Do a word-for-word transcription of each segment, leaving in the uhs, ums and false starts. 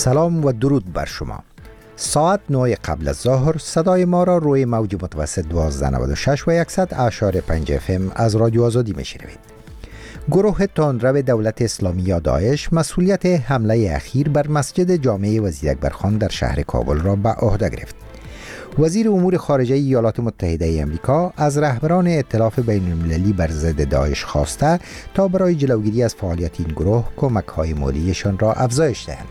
سلام و درود بر شما. ساعت نه قبل از ظهر صدای ما را روی موج متوسط دوازده نود و شش و صد اعشاری پنج اف ام از رادیو آزادی میشنوید. گروه تندرو دولت اسلامی یا داعش مسئولیت حمله اخیر بر مسجد جامع وزیر اکبر خان در شهر کابل را به عهده گرفت. وزیر امور خارجه ایالات متحده آمریکا از رهبران ائتلاف بین المللی بر ضد داعش خواسته تا برای جلوگیری از فعالیت این گروه کمک‌های مالیشان را افزایش دهند.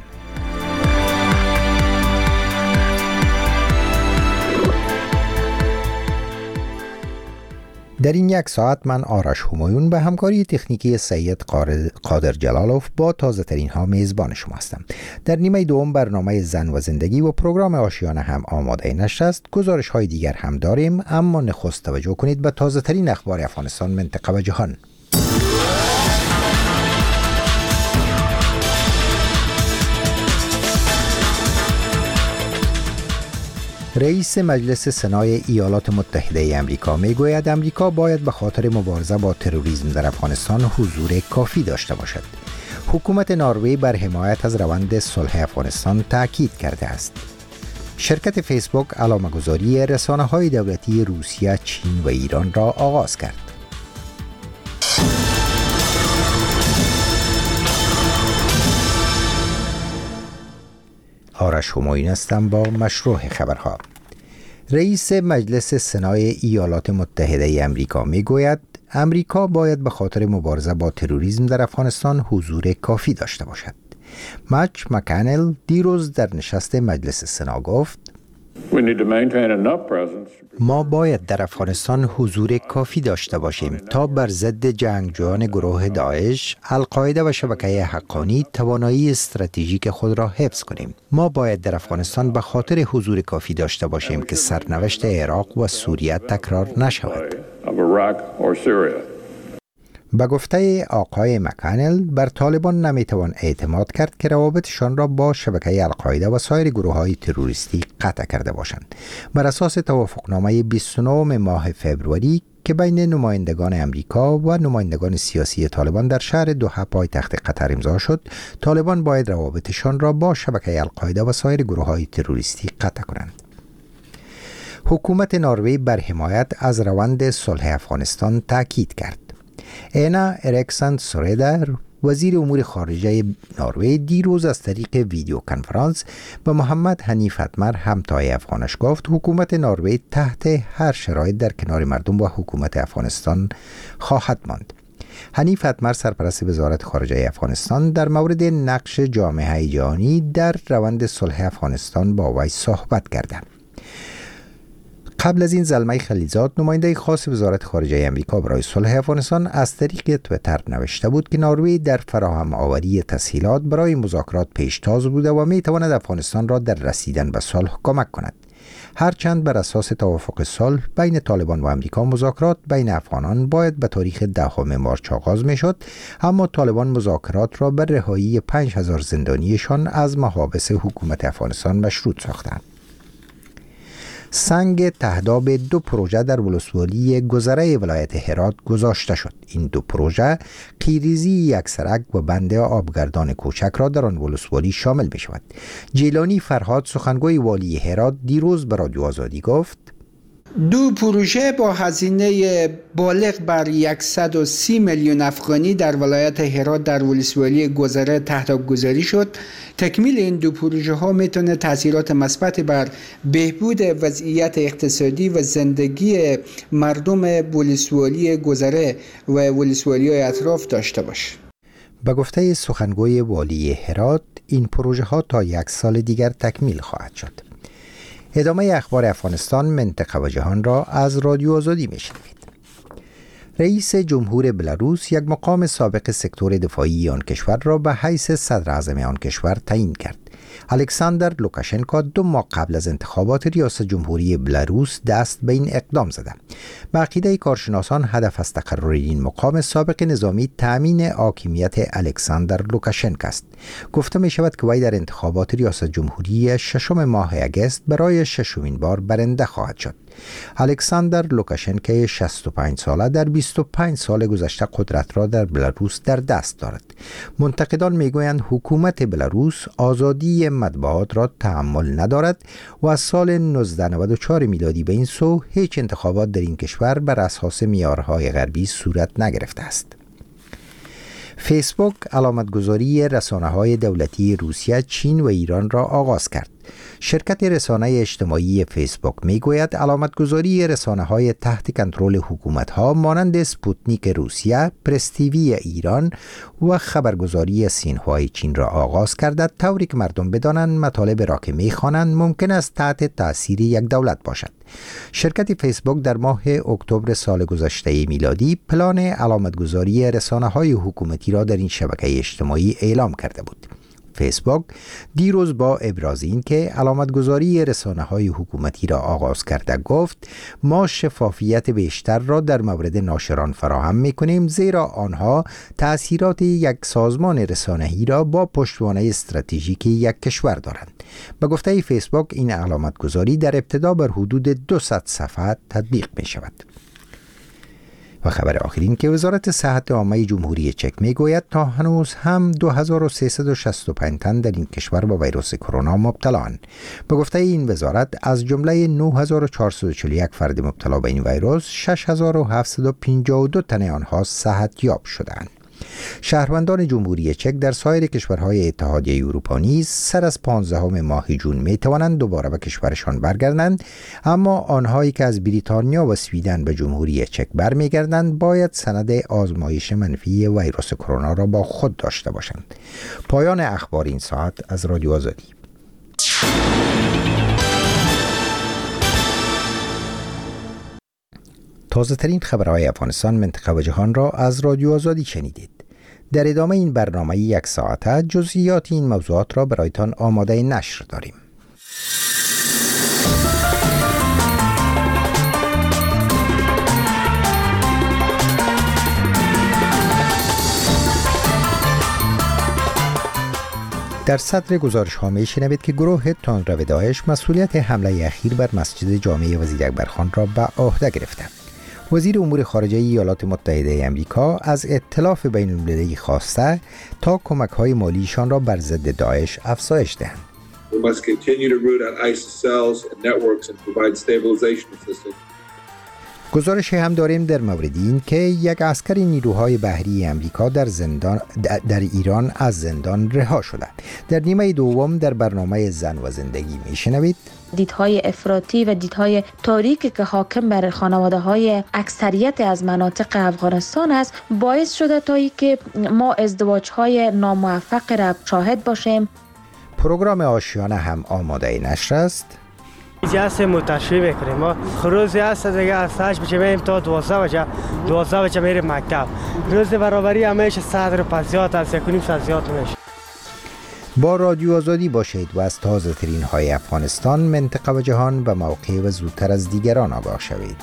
در این یک ساعت من آرش همایون به همکاری تکنیکی سید قادر جلالوف با تازه ترین ها میزبان شما هستم. در نیمه دوم برنامه زن و زندگی و پروگرام آشیانه هم آماده نشر است. گزارش های دیگر هم داریم، اما نخست توجه کنید به تازه ترین اخبار افغانستان، منطقه و جهان. رئیس مجلس سنای ایالات متحده آمریکا میگوید آمریکا باید به خاطر مبارزه با تروریسم در افغانستان حضور کافی داشته باشد. حکومت نروژ بر حمایت از روند صلح افغانستان تاکید کرده است. شرکت فیسبوک علامه‌گذاری رسانه‌های دولتی روسیه، چین و ایران را آغاز کرد. آرش همایون هستم با مشروع خبرها. رئیس مجلس سنای ایالات متحده آمریکا میگوید آمریکا باید به خاطر مبارزه با تروریسم در افغانستان حضور کافی داشته باشد. مچ مکانل دیروز در نشست مجلس سنا گفت ما باید در افغانستان حضور کافی داشته باشیم تا بر ضد جنگجویان گروه داعش، القاعده و شبکه حقانی توانایی استراتژیک خود را حفظ کنیم. ما باید در افغانستان به خاطر حضور کافی داشته باشیم که سرنوشت عراق و سوریه تکرار نشود. به گفته آقای مکانل، بر طالبان نمیتوان اعتماد کرد که روابطشان را با شبکه القاعده و سایر گروه‌های تروریستی قطع کرده باشند. بر اساس توافقنامه بیست و نه ماه فوریه که بین نمایندگان امریکا و نمایندگان سیاسی طالبان در شهر دوحه پایتخت قطر امضا شد، طالبان باید روابطشان را با شبکه القاعده و سایر گروه‌های تروریستی قطع کنند. حکومت نروژ بر حمایت از روند صلح افغانستان تاکید کرد. اینا اریکسن سوریدر، وزیر امور خارجه نروژ، دیروز از طریق ویدیو کنفرانس به محمد حنیف اتمر همتای افغانش گفت حکومت نروژ تحت هر شرایط در کنار مردم و حکومت افغانستان خواهد ماند. حنیف اتمر سرپرست وزارت خارجه افغانستان در مورد نقش جامعه جهانی در روند صلح افغانستان با وی صحبت کرد. قبل از این زلمه خلیلزاد، نماینده خاص وزارت خارجه آمریکا برای صلح افغانستان، از طریق توییتر نوشته بود که نروژ در فراهم آوری تسهیلات برای مذاکرات پیشتاز بوده و می تواند افغانستان را در رسیدن به صلح کمک کند. هرچند بر اساس توافق صلح بین طالبان و آمریکا مذاکرات بین افغانان باید به تاریخ دهم مارچ آغاز می شد، اما طالبان مذاکرات را بر رهایی پنج هزار زندانیشان از محابس حکومت افغانستان مشروط ساختند. سنگ تهداب دو پروژه در ولسوالی گذره ولایت هرات گذاشته شد. این دو پروژه قیریزی یک سرک و بند آبگردان کوچک را در آن ولسوالی شامل می شود. جیلانی فرهاد، سخنگوی والی هرات، دیروز به رادیو آزادی گفت دو پروژه با هزینه بالغ بر صد و سی میلیون افغانی در ولایت هرات در ولسوالی گذره تهداب گذاری شد. تکمیل این دو پروژه ها میتونه تاثیرات مثبت بر بهبود وضعیت اقتصادی و زندگی مردم ولسوالی گذره و ولسوالی های اطراف داشته باشه. به گفته سخنگوی والی هرات، این پروژه ها تا یک سال دیگر تکمیل خواهد شد. ادامه اخبار افغانستان، منطقه و جهان را از رادیو آزادی میشنوید. رئیس جمهور بلاروس یک مقام سابق سکتور دفاعی آن کشور را به حیث صدر اعظم آن کشور تعیین کرد. الکساندر لوکاشنکو دو ماه قبل از انتخابات ریاست جمهوری بلاروس دست به این اقدام زد. به عقیده کارشناسان هدف از تقرر این مقام سابق نظامی تامین حاکمیت الکساندر لوکاشنکو است. گفته می شود که وی در انتخابات ریاست جمهوری ششم ماه اگست برای ششمین بار برنده خواهد شد. الکساندر لوکاشنکو شصت و پنج ساله در بیست و پنج سال گذشته قدرت را در بلاروس در دست دارد. منتقدان میگویند حکومت بلاروس آزادی آزادی مطبوعات را تحمل ندارد و از سال نوزده نود و چهار میلادی به این سو هیچ انتخابات در این کشور بر اساس معیارهای غربی صورت نگرفته است. فیسبوک علامتگذاری رسانه‌های دولتی روسیه، چین و ایران را آغاز کرد. شرکت رسانه اجتماعی فیسبوک میگوید علامتگذاری رسانه‌های تحت کنترل حکومت‌ها مانند سپوتنیک روسیه، پرس تیوی ایران و خبرگزاری سینهوای چین را آغاز کرده، طوری که مردم بدانند مطالب را که می‌خوانند ممکن است تحت تأثیر یک دولت باشد. شرکت فیسبوک در ماه اکتبر سال گذشته میلادی پلان علامتگذاری رسانه‌های حکومتی را در این شبکه اجتماعی اعلام کرده بود. فیسبوک دیروز با ابراز این که علامتگذاری رسانه‌های حکومتی را آغاز کرده گفت ما شفافیت بیشتر را در مورد ناشران فراهم می‌کنیم، زیرا آنها تأثیرات یک سازمان رسانه‌ای را با پشتوانه استراتژیک یک کشور دارند. به گفته فیسبوک این علامتگذاری در ابتدا بر حدود دویست صفحه تطبیق می‌شود. و خبر آخرین که وزارت صحت عامه جمهوری چک میگوید تا هنوز هم دو هزار و سیصد و شصت و پنج تن در این کشور با ویروس کرونا مبتلااند. به گفته این وزارت از جمله نه هزار و چهارصد و چهل و یک فرد مبتلا به این ویروس، شش هزار و هفتصد و پنجاه و دو تن آنها صحت یاب شدند. شهروندان جمهوری چک در سایر کشورهای اتحادیه اروپا نیز سر از پانزدهم ماه جون می توانند دوباره به کشورشان برگردند، اما آنهایی که از بریتانیا و سویدن به جمهوری چک برمیگردند باید سند آزمایش منفی ویروس کرونا را با خود داشته باشند. پایان اخبار این ساعت از رادیو آزادی. تازه ترین خبرهای افغانستان، منطقه و جهان را از رادیو آزادی شنیدید. در ادامه این برنامه یک ساعته جزئیات این موضوعات را برایتان آماده نشر داریم. در صدر گزارش ها می شنوید که گروه تندرو داعش مسئولیت حمله اخیر بر مسجد جامع وزیر اکبرخان را به عهده گرفته. وزیر امور خارجه ایالات متحده آمریکا از ائتلاف بین المللی خواسته تا کمک‌های مالیشان را بر ضد داعش افزایش دهند. گزارش هم داریم در مورد این که یک عسکر نیروهای بحری امریکا در زندان در ایران از زندان رها شده. در نیمه دوم در برنامه زن و زندگی میشنوید دیدهای افراطی و دیدهای تاریکی که حاکم بر خانواده‌های اکثریت از مناطق افغانستان است باعث شده تا ای که ما ازدواج‌های ناموفق را شاهد باشیم. پروگرام آشیانه هم آماده نشر است. جلسه متشریح میکنیم. ما روزی هست دیگه از هشت بچه میریم تا دوازده بچه دوازده بچه میریم مکتب. روز برابری همیشه صدر پسیات از یکونیم سازیات میشه. با رادیو آزادی باشید و از تازه ترین های افغانستان، منطقه و جهان به موقع و زودتر از دیگران آگاه شوید.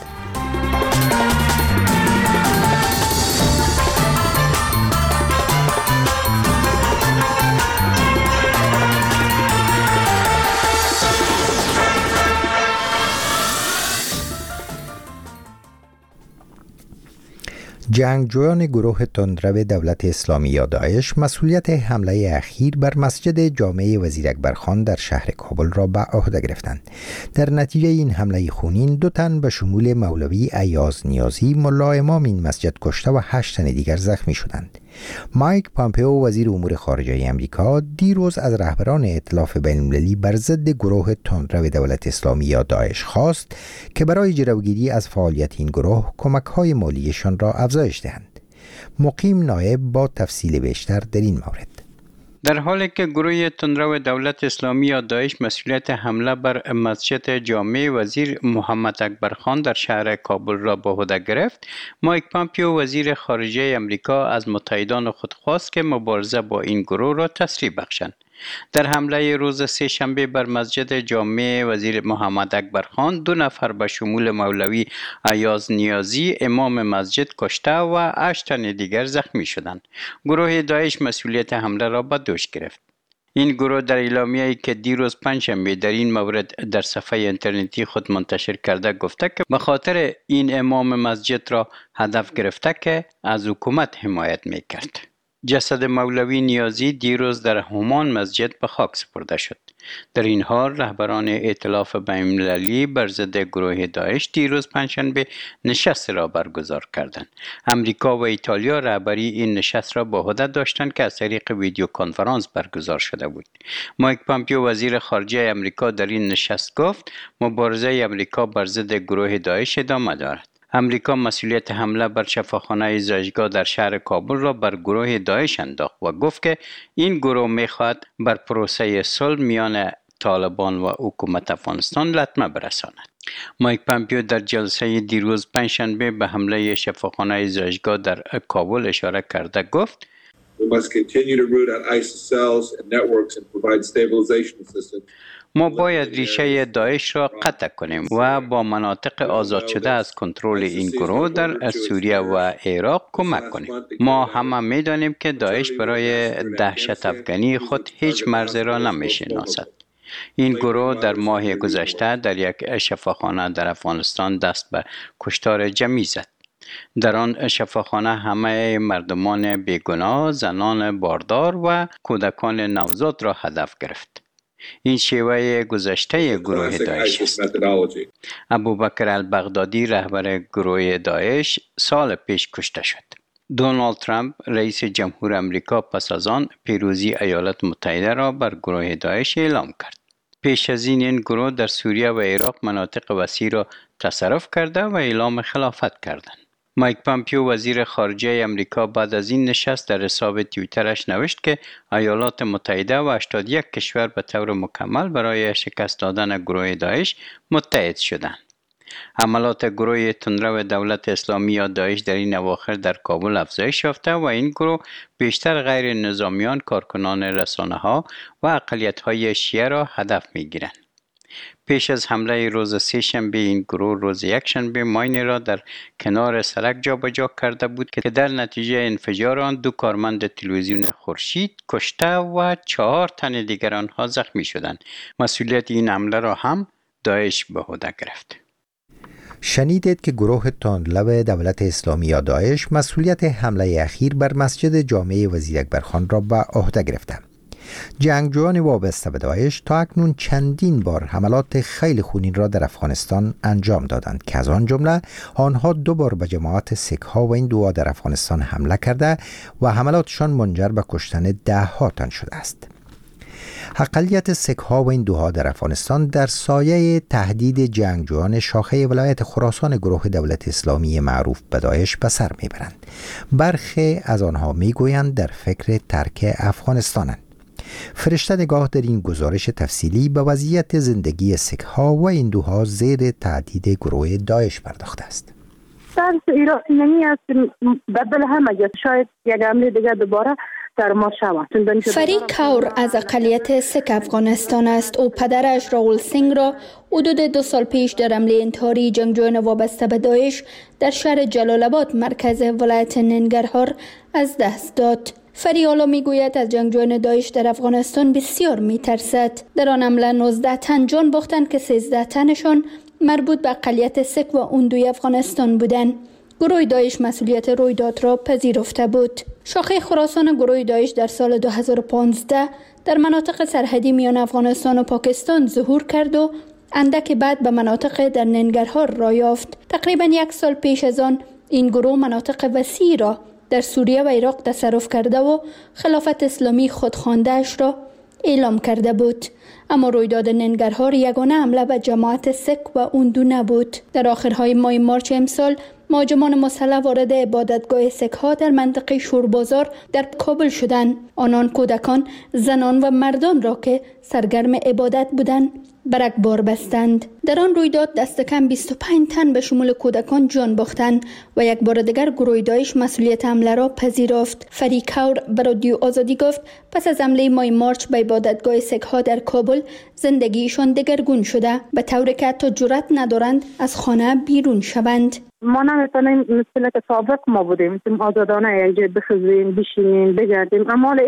جنگجویان گروه تندرو دولت اسلامی یا داعش مسئولیت حمله اخیر بر مسجد جامع وزیر اکبرخان در شهر کابل را به عهده گرفتند. در نتیجه این حمله خونین دو تن به شمول مولوی ایاز نیازی ملا امام این مسجد کشته و هشت تن دیگر زخمی شدند. مایک پامپئو وزیر امور خارجه آمریکا دیروز از رهبران ائتلاف بین‌المللی بر ضد گروه تندرو دولت اسلامی یا داعش خواست که برای جلوگیری از فعالیت این گروه کمک‌های مالیشان را افزایش دهند. مقیم نایب با تفصیل بیشتر در این مورد. در حالی که گروه تندرو دولت اسلامی یا داعش مسئولیت حمله بر مسجد جامع وزیر محمد اکبرخان در شهر کابل را به عهده گرفت، مایک پامپئو وزیر خارجه آمریکا از متحدان خود خواست که مبارزه با این گروه را تسریع بخشند. در حمله روز سه شنبه بر مسجد جامع وزیر محمد اکبرخان دو نفر به شمول مولوی ایاز نیازی امام مسجد کشته و هشت تن دیگر زخمی شدند. گروه داعش مسئولیت حمله را به دوش گرفت. این گروه در اعلامیه‌ای که دیروز پنجشنبه در این مورد در صفحه اینترنتی خود منتشر کرده گفته که به خاطر این امام مسجد را هدف گرفته که از حکومت حمایت می‌کرد. جسد مولوی نیازی دیروز در همان مسجد به خاک سپرده شد. در این حال رهبران ائتلاف بین‌المللی بر ضد گروه داعش دیروز پنجشنبه نشست را برگزار کردند. امریکا و ایتالیا رهبری این نشست را به عهده داشتند که از طریق ویدیو کنفرانس برگزار شده بود. مایک پامپیو وزیر خارجه امریکا در این نشست گفت مبارزه امریکا بر ضد گروه داعش ادامه دارد. امریکا مسئولیت حمله بر شفاخانه زایشگاه در شهر کابل را بر گروه داعش انداخت و گفت که این گروه می‌خواهد بر پروسه صلح میان طالبان و حکومت افغانستان لطمه برساند. مایک پامپیو در جلسه دیروز پنجشنبه به حمله شفاخانه زایشگاه در کابل اشاره کرده گفت We must continue to root out ISIS cells and networks and provide stabilization assistance. ما باید ریشه داعش را قطع کنیم و با مناطق آزاد شده از کنترل این گروه در سوریه و عراق کمک کنیم. ما همه می‌دانیم که داعش برای دهشت افغانی خود هیچ مرزی را نمی‌شناسد. این گروه در ماه گذشته در یک شفاخانه در افغانستان دست به کشتار جمعی زد. در آن شفاخانه همه مردمان بیگناه، زنان باردار و کودکان نوزاد را هدف گرفت. این شیوه گذشته گروه داعش است. ابوبکر البغدادی رهبر گروه داعش سال پیش کشته شد. دونالد ترامپ رئیس جمهور امریکا پس از آن پیروزی ایالات متحده را بر گروه داعش اعلام کرد. پیش از این این گروه در سوریه و عراق مناطق وسیع را تصرف کرده و اعلام خلافت کردند. مایک پامپیو وزیر خارجه امریکا بعد از این نشست در حساب توییترش نوشت که ایالات متحده و هشتاد و یک کشور به طور مکمل برای شکست دادن گروه داعش متحد شدند. حملات گروه تندرو دولت اسلامی یا داعش در این اواخر در کابل افزایش یافته و این گروه بیشتر غیر نظامیان، کارکنان رسانه‌ها و اقلیت‌های شیعه را هدف می‌گیرند. پیش از حمله روز سه شنبه این گروه روز یک شنبه ماین را در کنار سرک جابجا کرده بود که در نتیجه انفجار آن دو کارمند تلویزیون خورشید کشته و چهار تن دیگر آنها زخمی شدند. مسئولیت این حمله را هم داعش به عهده گرفت. شنیدید که گروه تندلو دولت اسلامی یا داعش مسئولیت حمله اخیر بر مسجد جامع وزیر اکبرخان را به عهده گرفته. جنگجویان وابسته به داعش تا اکنون چندین بار حملات خیلی خونین را در افغانستان انجام دادند که از آن جمله آنها دو بار به جماعت سک‌ها و هندوها در افغانستان حمله کرده و حملاتشان منجر به کشتن ده ها تن شده است. اقلیت سک‌ها و هندوها در افغانستان در سایه تهدید جنگجویان شاخه ولایت خراسان گروه دولت اسلامی معروف به داعش به سر میبرند. برخی از آنها میگویند در فکر ترک افغانستانند. فرشته نگاه در این گزارش تفصیلی به وضعیت زندگی سک‌ها و هندوها زیر تهدید گروه داعش پرداخته است. در ایران نمی است بدل هم اگر شاید یک حمله دیگر دوباره در ما شود. فرید کور از اقلیت سک افغانستان است. او پدرش راول سینگ را حدود دو سال پیش در حمله انتحاری جنگجویان وابسته به داعش در شهر جلال آباد مرکز ولایت ننگرهار از دست داد. فری حالا میگوید از جنگجویان داعش در افغانستان بسیار میترسد. در آن حمله نوزده تن جان باختند که سیزده تنشان مربوط به اقلیت سک و هندوی افغانستان بودند. گروه داعش مسئولیت رویداد را پذیرفته بود. شاخه خراسان گروه داعش در سال دو هزار و پانزده در مناطق سرحدی میان افغانستان و پاکستان ظهور کرد و اندک بعد به مناطق در ننگرهار را یافت. تقریبا یک سال پیش از آن این گروه مناطق وسیع را در سوریه و عراق تصرف کرده و خلافت اسلامی خودخوانده‌اش را اعلام کرده بود. اما رویداد ننگرهار یگانه حمله به جماعت سک و هندو نبود. در آخرهای ماه مارچ امسال مهاجمان مسلح وارد عبادتگاه سک‌ها در منطقه شوربازار در کابل شدند. آنان کودکان، زنان و مردان را که سرگرم عبادت بودند برک بار بستند. در آن رویداد دست کم بیست و پنج تن به شمول کودکان جان باختند و یک بار دیگر گروه داعش مسئولیت حمله را پذیرفت. فری کور به رادیو آزادی گفت پس از حمله ماه مارچ به عبادتگاه سک‌ها در کابل زندگیشان دگرگون شده به طوری که حتی جرأت ندارند از خانه بیرون شوند. ما نمیتونیم مثل که سابق ما بودیم آزادانه یک جای بخزیم، بشینیم، بگردیم، اما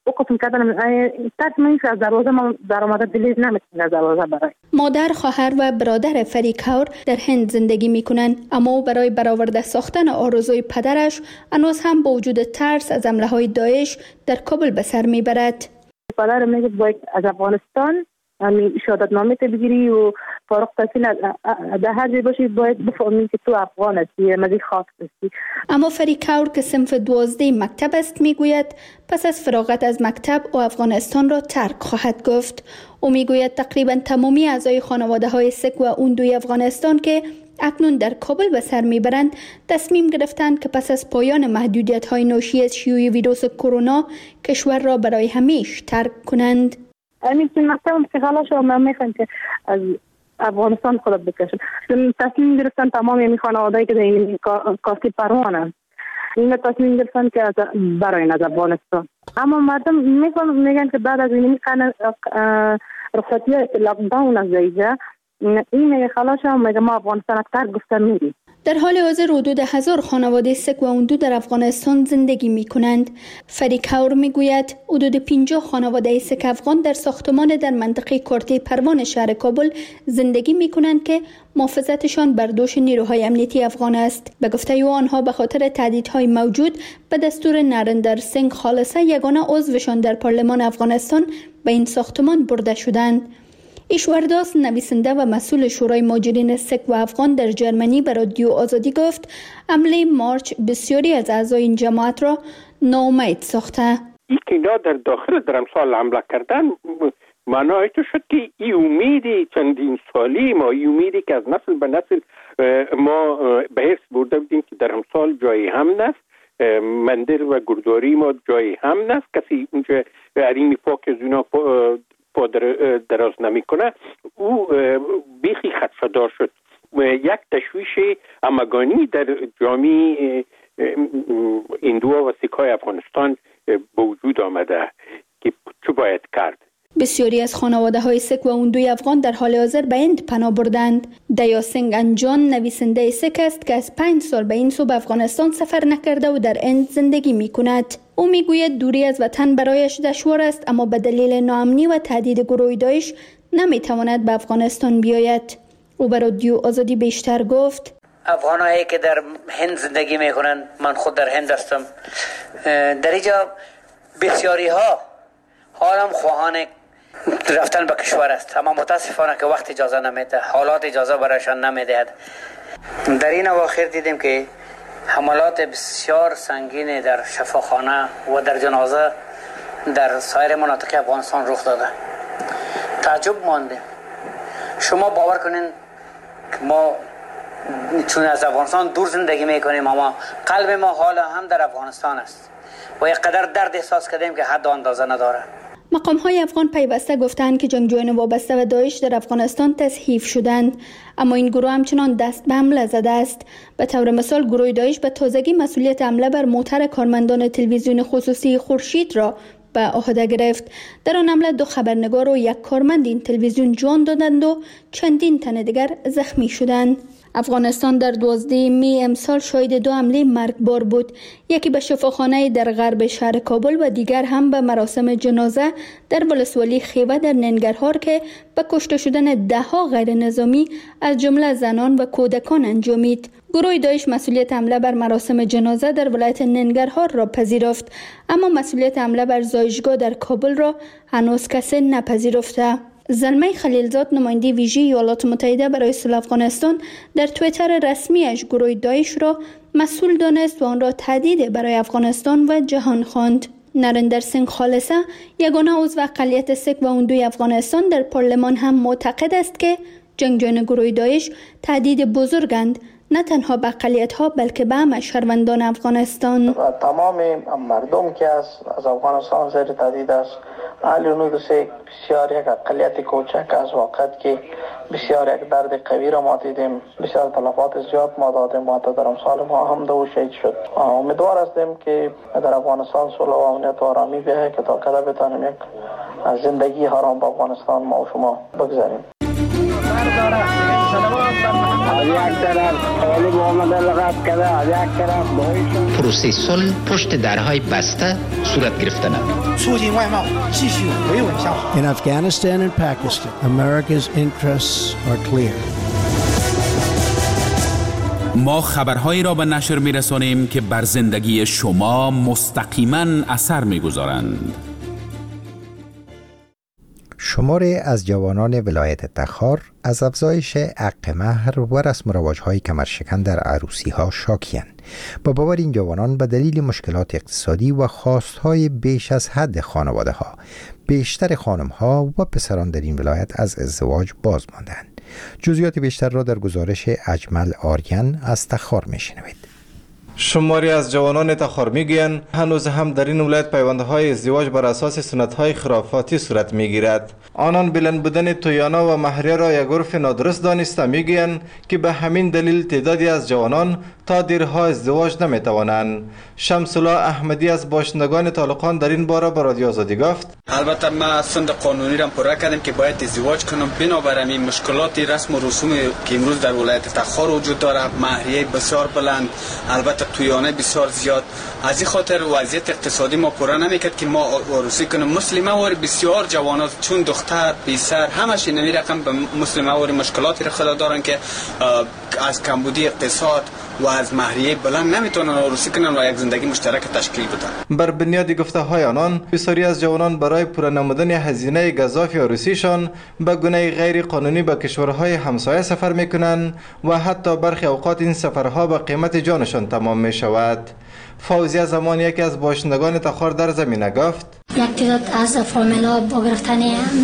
او قسم کردن تطمین از دروازه ما در آمده دلیل نمیتونه دروازه برای. مادر، خواهر و برادر فریکاور در هند زندگی میکنند، اما برای برآورده ساختن آرزوی پدرش هنوز هم با وجود ترس از حمله های داعش در کابل به سر میبرد. پدر میگه باید از افغانستان شهادت نامه بگیری و فارغ التحصیل در هر جای باشی باید بفهمی که تو افغان هستی، مزید خاص هستی. اما فریکاور که صنف دوازده مکتب است میگوید پس از فراغت از مکتب او افغانستان را ترک خواهد گفت. او میگوید تقریبا تمامی اعضای خانواده های سک و اوندوی افغانستان که اکنون در کابل به سر میبرند تصمیم گرفتند که پس از پایان محدودیت های ناشی از شیوع ویروس کرونا کشور را برای همیشه ترک کنند. همین که مکتبم که خلاص شد من میخوام که از افغانستان خود بکشم. تصمیم گرفتن تمام این خانواده‌ای که در این کاستی پروانه این تصمیم گرفتن که برای از افغانستان. اما مردم میگن میگن که بعد از این رخصتی لاک داون از اینجا این میگه خلاص شد میگه ما افغانستان اکثر گفتن میری. در حال حاضر حدود هزار خانواده سک و اوندو در افغانستان زندگی می کنند. فریکاور می گوید حدود پنجاه خانواده سک افغان در ساختمان در منطقه کارته پروان شهر کابل زندگی می کنند که محافظتشان بر دوش نیروهای امنیتی افغان است. به گفته او آنها به خاطر تهدیدهای موجود به دستور نریندر سینگ خالصه یگانه عضوشان در پارلمان افغانستان به این ساختمان برده شدند. ایشورداس، نویسنده و مسئول شورای مهاجرین سک و افغان در جرمنی به رادیو آزادی گفت حمله مارچ بسیاری از اعضای این جماعت را ناامید ساخته. این که اینا در داخل درمسال حمله کردن معنای تو شد که این امیدی چندین سالی ما، این امیدی که از نسل به نسل ما به حس برده بودیم که درمسال جای هم نست، مندر و گردواری ما جای هم نست، کسی اونجا حریم پاک از اونا پادر دراز نمی کنه، او بیخی خدشه‌دار شد. یک تشویش همگانی در جامعه هندوها و سیک‌های افغانستان به وجود آمده که چه باید کرد. بسیاری از خانواده های سک و اوندوی افغان در حال حاضر به هند پناه بردند. دیا سنگ انجان نویسنده سک است که از پنج سال به این سو به افغانستان سفر نکرده و در هند زندگی می کند. او می گوید دوری از وطن برایش دشوار است، اما به دلیل ناامنی و تهدید گروه داعش نمی تواند به افغانستان بیاید. او به رادیو آزادی بیشتر گفت: افغانایی که در هند زندگی می کنند، من خود در هند هستم، در اینجا بسیاری ها حالم خواهان رفتن به کشور است، اما متاسفانه که وقت اجازه نمیده، حالات اجازه برایشان نمیدهد. در این اواخر دیدیم که حملات بسیار سنگین در شفاخانه و در جنازه در سایر مناطق افغانستان رخ داده. تعجب ماندیم. شما باور کنین که ما چون از افغانستان دور زندگی میکنیم، اما قلب ما حالا هم در افغانستان است و یک قدر درد احساس کردیم که حد و اندازه نداره. مقام های افغان پیوسته گفتند که جنگجویان وابسته به داعش در افغانستان تضعیف شدند، اما این گروه همچنان دست به حمله زده است. به طور مثال گروه داعش به تازگی مسئولیت حمله بر موتر کارمندان تلویزیون خصوصی خورشید را به عهده گرفت. در آن حمله دو خبرنگار و یک کارمند این تلویزیون جان دادند و چندین تن دیگر زخمی شدند. افغانستان در دوازده می امسال شاهد دو حمله مرگبار بود، یکی به شفاخانه در غرب شهر کابل و دیگر هم به مراسم جنازه در ولسوالی خیوه در ننگرهار که به کشته شدن ده ها غیر نظامی از جمله زنان و کودکان انجامید. گروه داعش مسئولیت حمله بر مراسم جنازه در ولایت ننگرهار را پذیرفت، اما مسئولیت حمله بر زایشگاه در کابل را هنوز کسی نپذیرفته. زلمه خلیلزاد، نماینده ویژه ایالات متحده برای صلح افغانستان، در توییتر رسمیش گروه داعش را مسئول دانست و آن را تهدید برای افغانستان و جهان خواند. نریندر سینگ خالصه، یگانه عضو اقلیت سک و اوندوی افغانستان، در پارلمان هم معتقد است که جنگجویان گروه داعش تهدید بزرگند، نه تنها به اقلیت‌ها بلکه به همه شهروندان افغانستان. تمام مردم که از از افغانستان زیر تهدید است. حالی اونو سه بسیار یک اقلیت کوچک از وقت که بسیار یک درد قوی را ما دیدیم، بسیار تلفات زیاد ما دادیم، حتی در امسال ما هم دو شهید شد. امیدوار هستیم که در افغانستان صلح و امنیت و آرامی بیاید که تا کده بتانیم یک زندگی آرام با افغانستان ما و شما بگذاریم. از یک طرف طالب آمده لغت کرده، از یک طرف داعش. پروسه صلح پشت درهای بسته صورت گرفتند. In Afghanistan and Pakistan, America's interests are clear. ما خبرهایی را به نشر می‌رسانیم که بر زندگی شما مستقیما اثر می‌گذارند. شماری از جوانان ولایت تخار از افزایش حق مهر و رسم و رواج‌های کمرشکن در عروسی‌ها شاکی‌اند. با باور این جوانان به دلیل مشکلات اقتصادی و خواستهای بیش از حد خانواده‌ها، بیشتر خانم‌ها و پسران در این ولایت از ازدواج باز ماندند. جزئیات بیشتر را در گزارش اجمل آریان از تخار می‌شنوید. شماری از جوانان تخار میگویند هنوز هم در این ولایت پیوندهای ازدواج بر اساس سنت‌های خرافاتی صورت میگیرد. آنان بلند بودن تویانا و مهریه را یک عرف نادرست دانسته میگویند که به همین دلیل تعدادی از جوانان تا دیرها ازدواج نمیتوانند. شمس الله احمدی از باشندگان طالقان در این باره به رادیو آزادی گفت: البته ما سند قانونی را پوره کردیم که باید ازدواج کنم، بنابر همین مشکلات رسم و رسوم که امروز در ولایت تخار وجود داره، مهریه بسیار بلند، البته تویانه بسیار زیاد، از این خاطر وضعیت اقتصادی ما پوره نمیکرد که ما عروسی کنیم. مسلمه وار بسیار جوانات چون دختر پسر همش این رقم به مسلمه وار مشکلاتی را خدا دارن که از کمبودی اقتصاد و از مهریه بلند نمیتونن عروسی کنن و یک زندگی مشترک تشکیل بدن. بر بنیاد گفته های آنان، بسیاری از جوانان برای پوره نمودن هزینه گزاف عروسیشان به گونه غیر قانونی به کشورهای همسایه سفر میکنند و حتی برخی اوقات این سفرها به قیمت جانشان تمام می شود. فوزیه زمان یکی از باشندگان تخار در زمینه گفت: یک تعداد از فامیلا با گرفتن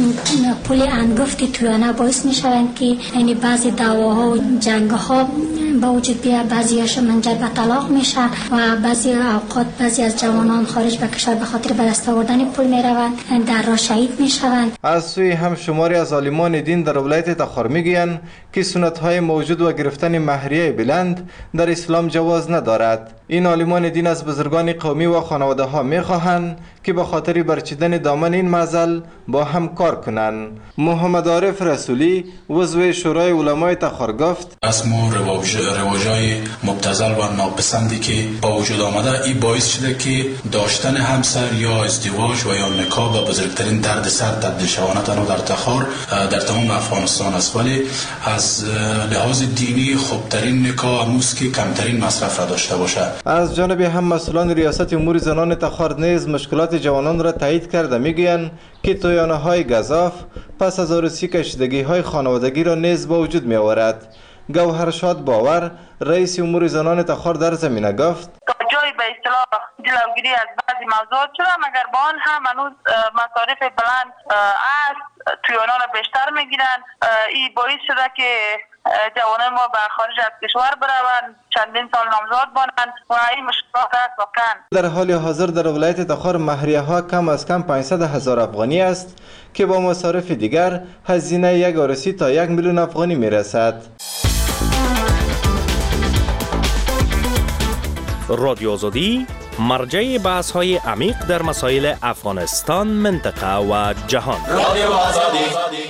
پول انگفت تویانه باعث می شوند که یعنی بعضی دعواها و جنگها با وجود بیاد، بعضیاش منجر به طلاق میشه و بعضی اوقات بعضی از جوانان خارج به کشور به خاطر به دست آوردن پول میروند، در راه شهید میشوند. از سوی هم شماری از عالمان دین در ولایت تخار میگویند که سنت های موجود و گرفتن مهریه بلند در اسلام جواز ندارد. این عالمان دین از بزرگان قومی و خانواده ها میخواهند که به خاطر برچیدن دامن این معضل با هم کار کنند. محمد عارف رسولی عضو شورای علمای تخار گفت: رسم و رواجای مبتذل و ناپسندی که با وجود آمده این باعث شده که داشتن همسر یا ازدواج و یا نکاح به بزرگترین دردسر در دل شوانه تنها در تخار در تمام افغانستان است، ولی از لحاظ دینی خوبترین نکاح اموز که کمترین مصرف را داشته باشد. از جانب هم مسئولان ریاست امور زنان تخار نیز مشکلات جوانان را تایید کرده میگویند که تویانه های گزاف پس از عروسی کشیدگی های خانوادگی را نیز با وجود می آورد. گوهرشاد باور رئیس امور زنان تخار در زمینه گفت: جای به اصطلاح جلوگیری از بعضی موضوعات شده، مگر با آن هم هنوز مصارف بلند است، تویانا را بیشتر میگیرن. این باعث شده که جوانان ما به خارج از کشور بروند، چندین سال نامزاد بانند و این مشکلات است واقعا. در حال حاضر در ولایت تخار مهریه ها کم از کم پانصد هزار افغانی است که با مصارف دیگر هزینه یک عروسی تا یک میلیون افغانی میرسد. رادیو آزادی مرجع بحث های عمیق در مسائل افغانستان، منطقه و جهان. رادیو آزادی.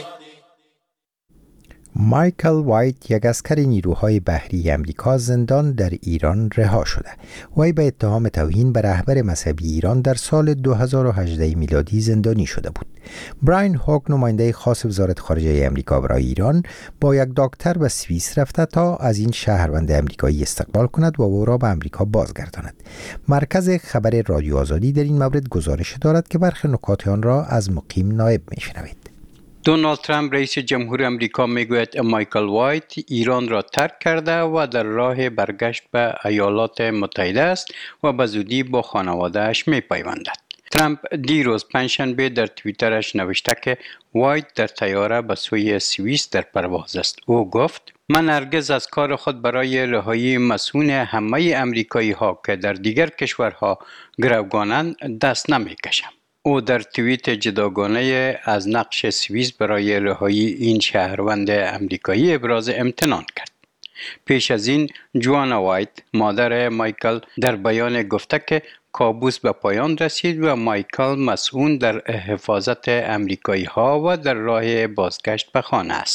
مایکل وایت، یک اسکر نیروهای بحری امریکا، زندان در ایران رها شده. وی به اتهام توهین به رهبر مذهبی ایران در سال دو هزار و هجده میلادی زندانی شده بود. براین هوک، نماینده خاص وزارت خارجه امریکا برای ایران، با یک دکتر به سوئیس رفته تا از این شهروند امریکایی استقبال کند و او را به امریکا بازگرداند. مرکز خبر رادیو آزادی در این مورد گزارش دارد که برخی نکات آن را از مقیم نایب میشنوید. دونالد ترامپ رئیس جمهور امریکا میگوید مایکل وایت ایران را ترک کرده و در راه برگشت به ایالات متحده است و به زودی با خانواده‌اش میپیوندد. ترامپ دیروز پنجشنبه در توییترش نوشته که وایت در طیاره به سوی سوئیس در پرواز است. او گفت: من هرگز از کار خود برای رهایی مسئول همه امریکایی ها که در دیگر کشورها گروگانند دست نمی کشم. او در توییت جداگانه از نقش سوئیس برای رهایی این شهروند امریکایی ابراز امتنان کرد. پیش از این جوانا وایت، مادر مایکل، در بیان گفته که کابوس به پایان رسید و مایکل مسئول در حفاظت امریکایی ها و در راه بازگشت به خانه است.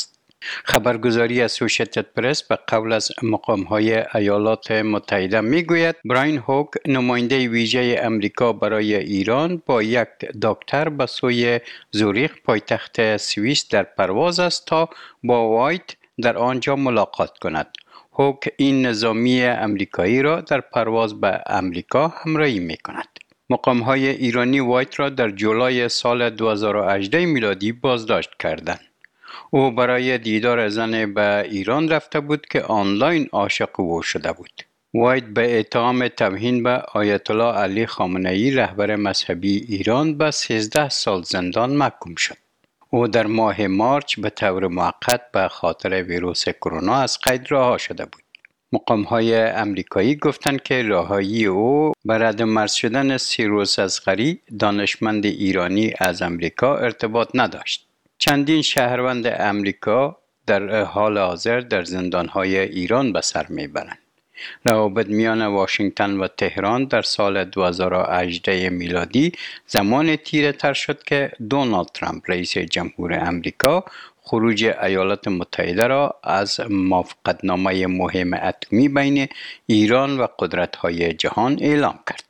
خبرگزاری اسوشیتد پرس به قول از مقام‌های ایالات متحده میگوید براین هوک نماینده ویژه امریکا برای ایران با یک دکتر به سوی زوریخ پایتخت سوئیس در پرواز است تا با وایت در آنجا ملاقات کند. هوک این نظامی امریکایی را در پرواز به امریکا همراهی میکند. مقام‌های ایرانی وایت را در جولای سال دو هزار و هجده میلادی بازداشت کردند. او برای دیدار زن به ایران رفته بود که آنلاین عاشق او شده بود. وایت به اتهام توهین به آیت الله علی خامنه‌ای رهبر مذهبی ایران به سیزده سال زندان محکوم شد. او در ماه مارچ به طور موقت به خاطر ویروس کرونا از قید رها شده بود. مقام‌های امریکایی گفتند که رهایی او به ردمرز شدن سیروس اصغری دانشمند ایرانی از امریکا ارتباط نداشت. چندین شهروند امریکا در حال حاضر در زندان‌های ایران به سر می‌برند. روابط میان واشنگتن و تهران در سال دو هزار و هجده میلادی زمان تیره تر شد که دونالد ترامپ رئیس جمهور امریکا خروج ایالات متحده را از موافقتنامه مهم اتمی بین ایران و قدرت‌های جهان اعلام کرد.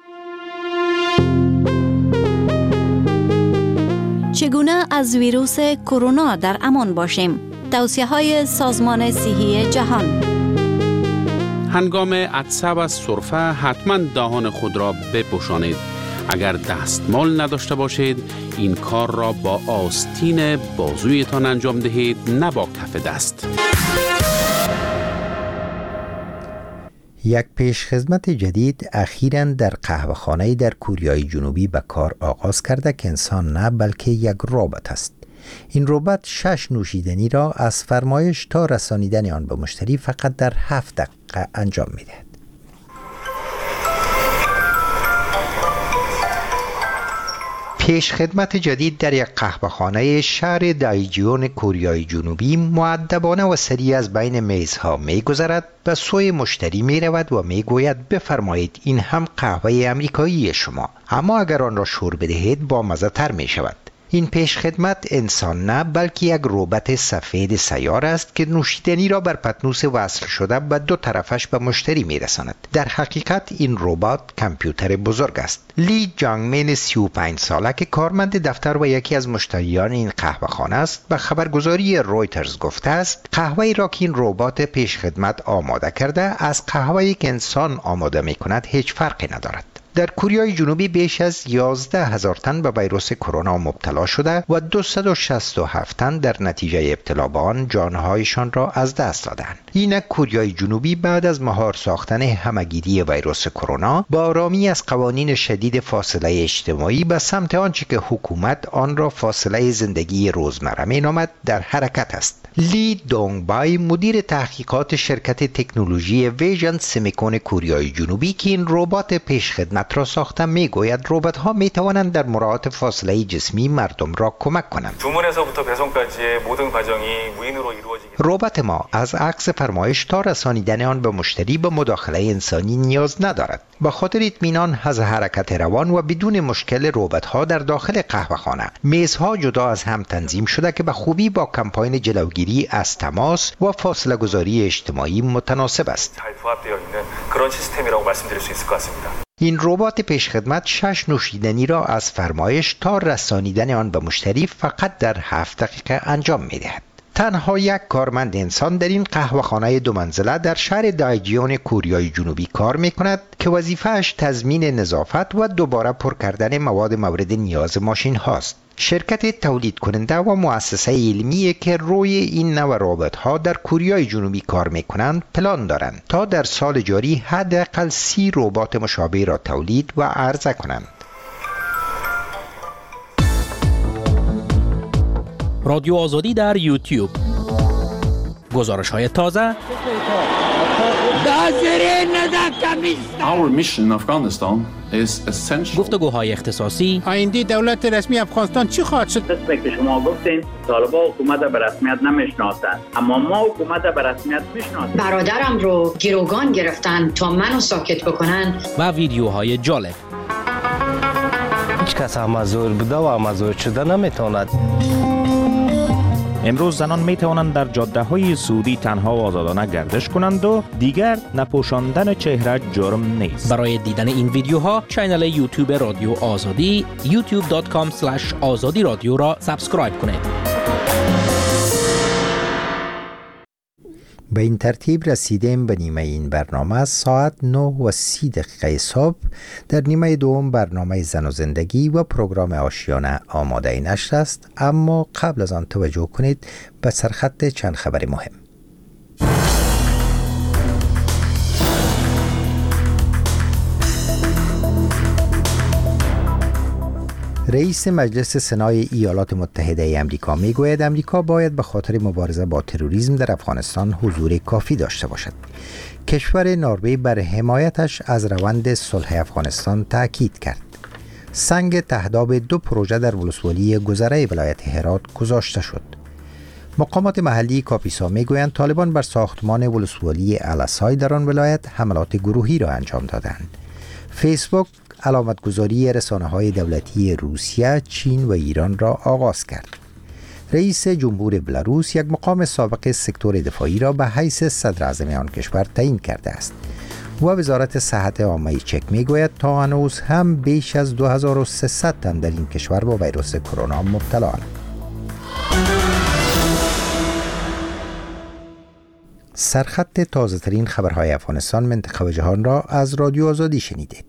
چگونه از ویروس کرونا در امان باشیم؟ توصیه‌های سازمان صحی جهان. هنگام عطسه و سرفه حتما دهان خود را بپوشانید. اگر دستمال نداشته باشید این کار را با آستین بازویتان انجام دهید، نه با کف دست. یک پیشخدمت جدید اخیراً در قهوه‌خانه‌ای در کوریای جنوبی به کار آغاز کرده که انسان نه بلکه یک ربات است. این ربات شش نوشیدنی را از فرمایش تا رسانیدن آن به مشتری فقط در هفت دقیقه انجام می‌دهد. پیش خدمت جدید در یک قهوه‌خانه شهر دایجیون کوریای جنوبی مؤدبانه و سریع از بین میزها می‌گذرد، به سوی مشتری می‌رود و می‌گوید بفرمایید این هم قهوه امریکایی شما، اما اگر آن را شور بدهید با مزه تر می‌شود. این پیش خدمت انسان نه بلکه یک ربات سفید سیار است که نوشیدنی را بر پتنوس وصل شده به دو طرفش به مشتری میرساند. در حقیقت این ربات کامپیوتر بزرگ است. لی جانگمن سی و پنج ساله که کارمند دفتر و یکی از مشتریان این قهوه‌خانه است به خبرگزاری رویترز گفته است قهوه‌ای را که این ربات پیش خدمت آماده کرده از قهوه‌ای که انسان آماده می‌کند هیچ فرقی ندارد. در کوریای جنوبی بیش از یازده هزار تن به ویروس کرونا مبتلا شده و دویست و شصت و هفت تن در نتیجه ابتلا به آن جانهایشان را از دست دادند. اینک کوریای جنوبی بعد از مهار ساختن همگیری ویروس کرونا با آرامی از قوانین شدید فاصله اجتماعی به سمت آنچه که حکومت آن را فاصله زندگی روزمره مینامد در حرکت است. لی دونگبای مدیر تحقیقات شرکت تکنولوژی ویژن سمیکون کوریای جنوبی که این ربات پیش خدمت را ساخته میگوید ربات ها می توانند در مراعات فاصله جسمی مردم را کمک کنند. ربات ما از عکس فرمایش تا رسانیدن آن به مشتری به مداخله انسانی نیاز ندارد. به خاطر اطمینان از حرکت روان و بدون مشکل ربات ها در داخل قهوه‌خانه میزها جدا از هم تنظیم شده که به خوبی با کمپاین جلوگیری از تماس و فاصله گذاری اجتماعی متناسب است. این ربات پیشخدمت شش نوشیدنی را از فرمایش تا رسانیدن آن به مشتری فقط در هفت دقیقه انجام می‌دهد. تنها یک کارمند انسان در این قهوه‌خانه دو منزله در شهر دایجیون کوریای جنوبی کار می‌کند که وظیفه‌اش تضمین نظافت و دوباره پر کردن مواد مورد نیاز ماشین هاست. شرکت تولید کننده و مؤسسه علمی که روی این نوع ربات‌ها در کوریای جنوبی کار می‌کنند پلان دارند تا در سال جاری حداقل سی ربات مشابه را تولید و عرضه کنند. رادیو آزادی در یوتیوب. گزارش های تازه. Our mission in Afghanistan is essential. گفتگوهای اختصاصی. آینده دولت رسمی افغانستان چی خواهد شد؟ قسمی که شما گفتین طالبان حکومت به رسمیت نمیشناسند، اما ما حکومت به رسمیت میشناسیم. برادرم رو گروگان گرفتن تا منو ساکت بکنن. و ویدیوهای جالب. هیچ کس هم مزور بوده و مزور شده نمیتواند. امروز زنان می توانند در جاده های سعودی تنها و آزادانه گردش کنند و دیگر نپوشاندن چهره جرم نیست. برای دیدن این ویدیوها کانال یوتیوب رادیو آزادی یوتیوب دات کام اسلش آزادی رادیو را سابسکرایب کنید. به این ترتیب رسیدیم به نیمه این برنامه. ساعت نه و سی دقیقه صبح در نیمه دوم برنامه زن و زندگی و پروگرام آشیانه آماده نشر است، اما قبل از آن توجه کنید به سرخط چند خبر مهم. رئیس مجلس سنای ایالات متحده امریکا میگوید امریکا باید به خاطر مبارزه با تروریسم در افغانستان حضور کافی داشته باشد. کشور نروژ بر حمایتش از روند صلح افغانستان تاکید کرد. سنگ تهداب دو پروژه در ولسوالی گذره ولایت هرات گذاشته شد. مقامات محلی کاپیسا میگویند طالبان بر ساختمان ولسوالی الاسای در آن ولایت حملات گروهی را انجام دادند. فیسبوک علامتگذاری رسانه‌های دولتی روسیه، چین و ایران را آغاز کرد. رئیس جمهور بلاروس یک مقام سابق سکتور دفاعی را به حیث صدر اعظم آن کشور تعیین کرده است و وزارت صحت عامه چک میگوید تا هنوز هم بیش از دو هزار و سیصد تن در این کشور با ویروس کرونا مبتلایند. سرخط تازه ترین خبرهای افغانستان، منطقه و جهان را از رادیو آزادی شنیدید.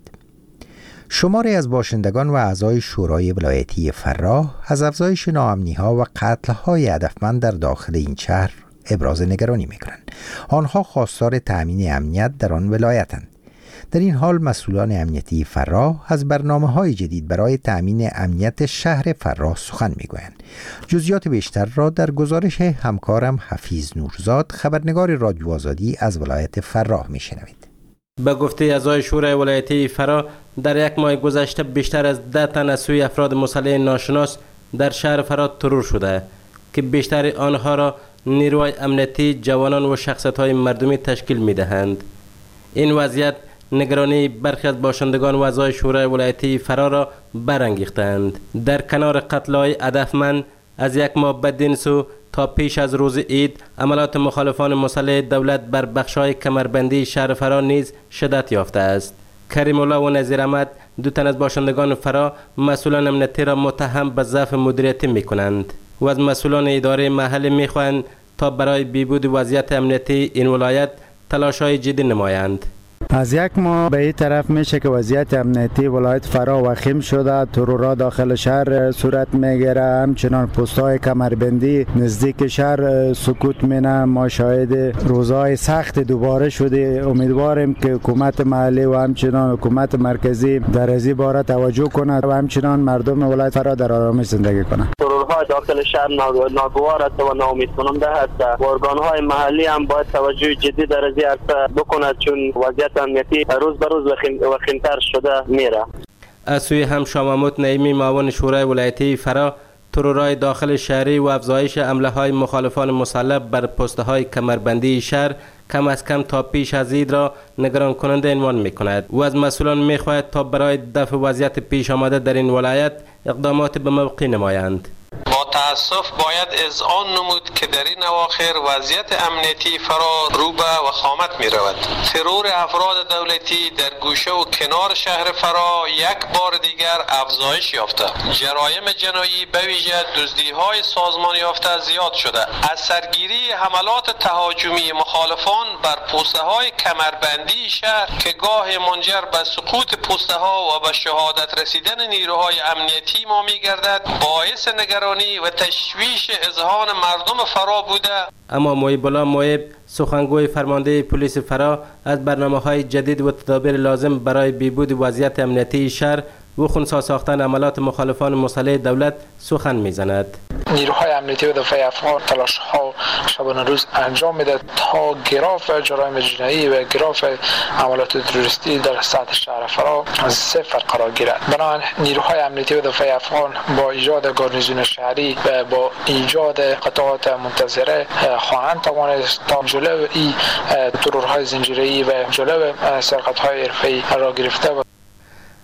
شماری از باشندگان و اعضای شورای ولایتی فراه از افزایش ناامنی‌ها و قتل‌های هدفمند در داخل این شهر ابراز نگرانی می‌کنند. آنها خواستار تأمین امنیت در آن ولایتند. در این حال مسئولان امنیتی فراه از برنامه‌های جدید برای تأمین امنیت شهر فراه سخن می‌گویند. جزئیات بیشتر را در گزارش همکارم حفیظ نورزاد، خبرنگار رادیو آزادی از ولایت فراه می‌شنوید. به گفته اعضای شورای ولایتی فراه، در یک ماه گذشته بیشتر از ده تن از سوی افراد مسلح ناشناس در شهر فراه ترور شده که بیشتر آنها را نیروهای امنیتی، جوانان و شخصیت‌های مردمی تشکیل می‌دهند. این وضعیت نگرانی برخی از باشندگان و اعضای شورای ولایتی فراه را برانگیختند. در کنار قتل‌های هدفمند از یک ماه بدین سو تا پیش از روز عید، عملات مخالفان مسلح دولت بر بخش‌های کمربندی شهر فراه نیز شدت یافته است. کریم الله و نظیر احمد، دو تن از باشندگان فراه، مسئولان امنیتی را متهم به ضعف مدیریتی می‌کنند و از مسئولان اداره محلی می‌خواهند تا برای بهبود وضعیت امنیتی این ولایت تلاش‌های جدی نمایند. از یک ماه به این طرف میشه که وضعیت امنیتی ولایت فراه وخیم شده. ترورها داخل شهر صورت میگیره، همچنان پست‌های کمربندی نزدیک شهر سکوت مینه. ما شاهد روزهای سخت دوباره شده. امیدواریم که حکومت محلی و همچنان حکومت مرکزی در این باره توجه کند و همچنان مردم ولایت فراه در آرامش زندگی کنند. ترورها داخل شهر ناگوار است و ناامید کننده است. ارگان‌های محلی هم باید توجه جدی در این عرصه بکند، چون وضعیت امنیتی روز به روز وخیم‌تر شده میره. از سوی هم شاه محمود نعیمی، معاون شورای ولایتی فراه، ترورهای داخل شهری و افزایش حمله‌های مخالفان مسلح بر پست‌های کمربندی شهر کم از کم تا پیش از عید را نگران کننده عنوان می‌کند و از مسئولان می‌خواهد تا برای دفع وضعیت پیش آمده در این ولایت اقدامات به موقع نمایند. با تاسف باید اذعان نمود که در این اواخر وضعیت امنیتی فراه رو به وخامت می رود. ترور افراد دولتی در گوشه و کنار شهر فراه یک بار دیگر افزایش یافته. جرایم جنایی به ویژه دزدی‌های سازمان یافته زیاد شده. از سرگیری حملات تهاجمی مخالفان بر پوسته‌های کمربندی شهر که گاه منجر به سقوط پوسته‌ها و به شهادت رسیدن نیروهای امنیتی ما می‌گردد، باعث نگرانی و تشویش اذهان مردم فراه بوده. اما محیب الله محیب، سخنگوی فرمانده پلیس فراه، از برنامه‌های جدید و تدابیر لازم برای بهبود وضعیت امنیتی شهر و خنثی ساختن عملات مخالفان مسلح دولت سخن می‌زند. نیروهای امنیتی و دفاع افغان تلاش‌ها شبانه روز انجام میده تا گراف جرایم جنایی و گراف عملات تروریستی در سطح شهر فراه از صفر قرار گیرد. بنابراین نیروهای امنیتی و دفاع افغان با ایجاد گارنیزون شهری و با ایجاد قطعات منتظره خواهند توانست تا جلو این ترورهای زنجیره‌ای و جلو سرقت‌های حرفه‌ای را گرفته.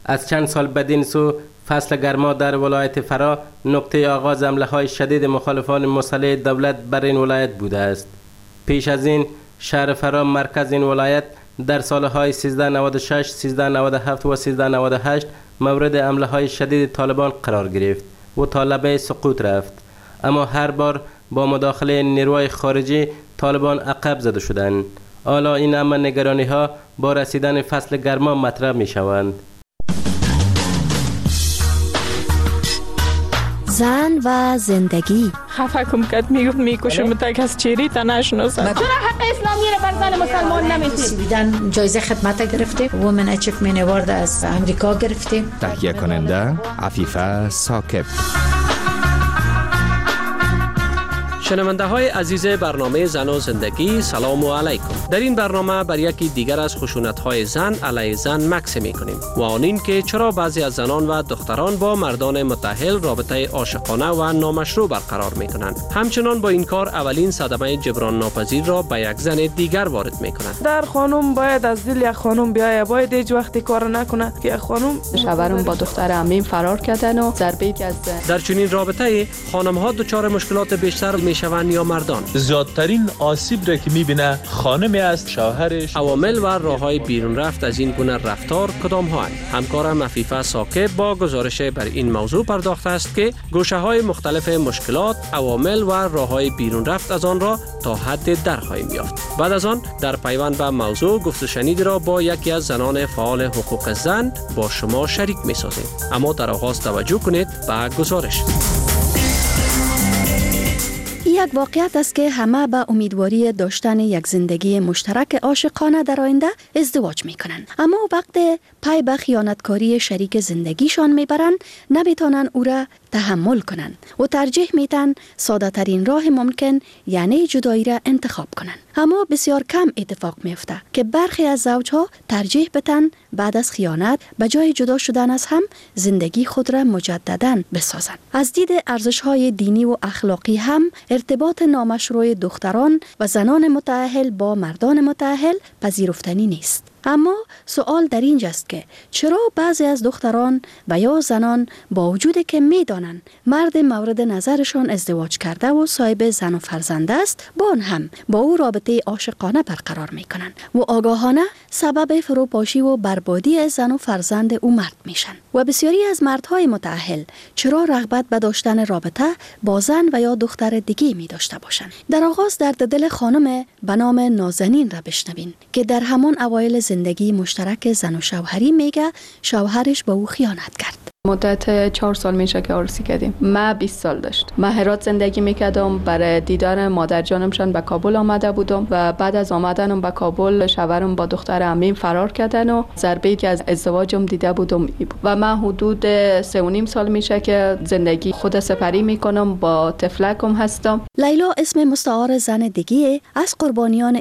از چند سال بدین سو فصل گرما در ولایت فرا نقطه آغاز حمله های شدید مخالفان مسلح دولت بر این ولایت بوده است. پیش از این شهر فرا مرکز این ولایت در سالهای سیزده نود و شش، سیزده نود و هفت و سیزده نود و هشت مورد حمله های شدید طالبان قرار گرفت و تا لبه سقوط رفت، اما هر بار با مداخله نیروهای خارجی طالبان عقب زده شدند. حالا این همه نگرانی ها با رسیدن فصل گرما مطرح می شوند. زن و زندگی. خفه کم کد میگفت میکشم تک از چیری تا نشناسد. چرا حق اسلامی رو بر زن مسلمان نمیدید؟ سویدن جایزه خدمت گرفته، وومن اچیومنت اوارد از امریکا گرفته. تهیه کننده عفیفه ثاقب. شنونده های عزیز برنامه زن و زندگی، سلام و علیکم. در این برنامه بر یکی دیگر از خشونت های زن علیه زن مکس می کنیم و آن این که چرا بعضی از زنان و دختران با مردان متأهل رابطه عاشقانه و نامشروع برقرار می کنند. همچنان با این کار اولین صدمه جبران ناپذیر را به یک زن دیگر وارد می کنند. در خانم باید از دل یک خانم بیاید، باید هیچ وقتی کار نکنه که یک خانم. شوهرم با دختر عمیم فرار کردن و ضربه از در چنین رابطه خانم ها دچار مشکلات بیشتر می شوند یا مردان؟ زیادترین آسیب را که میبینه خانمی است، شوهرش. عوامل و راههای بیرون رفت از این گونه رفتار کدام ها؟ همکارم عفیفه ثاقب با گزارش بر این موضوع پرداخته است که گوشه های مختلف مشکلات، عوامل و راههای بیرون رفت از آن را تا حد در خواهیم یافت. بعد از آن در پیوند به موضوع گفت و شنید را با یکی از زنان فعال حقوق زن با شما شریک می‌سازیم. اما در آغاز توجه کنید به گزارش. یک واقعیت است که همه به امیدواری داشتن یک زندگی مشترک عاشقانه در آینده ازدواج می کنند، اما وقت پای به خیانتکاری شریک زندگیشان می برند نمیتونن او را تحمل کنند و ترجیح میتن ساده ترین راه ممکن یعنی جدایی را انتخاب کنند. اما بسیار کم اتفاق میفته که برخی از زوجها ترجیح بدن بعد از خیانت به جای جدا شدن از هم زندگی خود را مجددا بسازند. از دید ارزش‌های دینی و اخلاقی هم ارتباط نامشروع دختران و زنان متأهل با مردان متأهل پذیرفتنی نیست. اما سوال در اینجاست که چرا بعضی از دختران و یا زنان با وجود که میدانند مرد مورد نظرشان ازدواج کرده و صاحب زن و فرزند است، با آن هم با او رابطه عاشقانه برقرار میکنند و آگاهانه سبب فروپاشی و بربادی زن و فرزند او مرد میشن. و بسیاری از مردهای متأهل چرا رغبت به داشتن رابطه با زن و یا دختر دیگه می داشته باشند؟ در آغاز درد دل خانم به نام نازنین را بشنوین که در همان اوایل زندگی مشترک زن و شوهری میگه شوهرش به او خیانت کرد. مدت چهار سال میشه که عروسی کردیم. من بیست سال داشت. من هرات زندگی میکردم، برای دیدار مادر جانمشان به کابل آمده بودم و بعد از آمدنم به کابل شوهرم با دختر عمیم فرار کردن و ضربه‌ای که از ازدواجم دیده بودم ای بود. و من حدود سه و نیم سال میشه که زندگی خود سپری میکنم، با طفلکم هستم. لیلا اسم مستعار زن دیگه از قربانیان